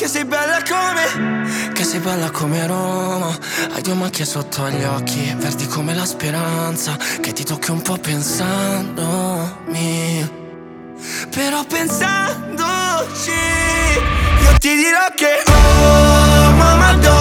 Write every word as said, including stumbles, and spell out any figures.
sei bella come, che sei bella come Roma. Hai due macchie sotto gli occhi, verdi come la speranza, che ti tocchi un po' pensandomi. Però pensandoci, io ti dirò che oh, mamma,